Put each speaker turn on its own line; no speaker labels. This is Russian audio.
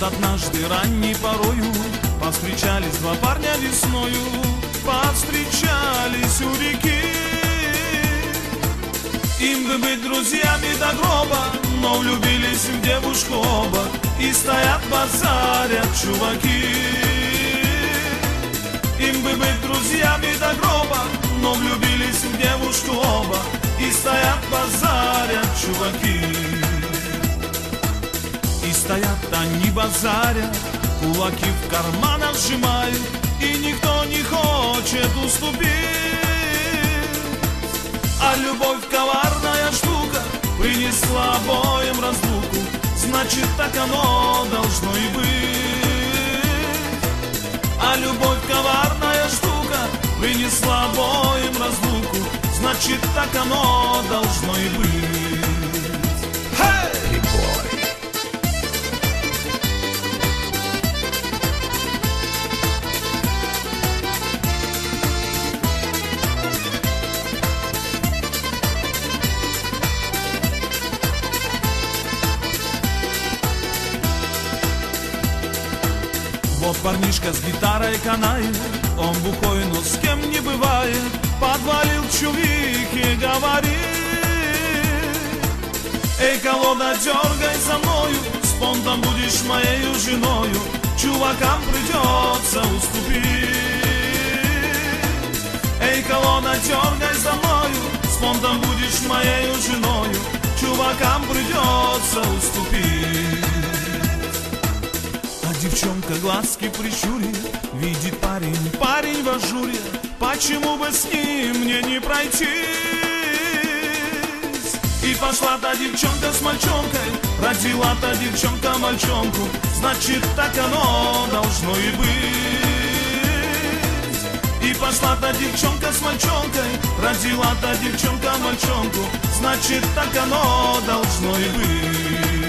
Вот однажды ранней порою повстречались два парня весною, повстречались у реки. Им бы быть друзьями до гроба, но влюбились в девушку оба, и стоят базарят чуваки. Им бы быть друзьями до гроба, но влюбились в девушку оба, и стоят базарят чуваки. И стоят они базарят, кулаки в карманах сжимают, и никто не хочет уступить. А любовь коварная штука принесла обоим разлуку, значит так оно должно и быть. А любовь коварная штука принесла обоим разлуку, значит так оно должно и быть. Hey! Вот парнишка с гитарой канает, он бухой, но с кем не бывает, подвалил чувик и говорит: эй, колода, дергай за мною, с понтом будешь моею женою, чувакам придется уступить. Эй, колода, дергай за мною, с понтом будешь моею женою, чувакам придется уступить. Девчонка глазки прищурит, видит парень в ажуре, почему бы с ним мне не пройтись? И пошла та девчонка с мальчонкой, родила та девчонка мальчонку, значит так оно должно и быть. И пошла та девчонка с мальчонкой, родила та девчонка мальчонку, значит так оно должно и быть.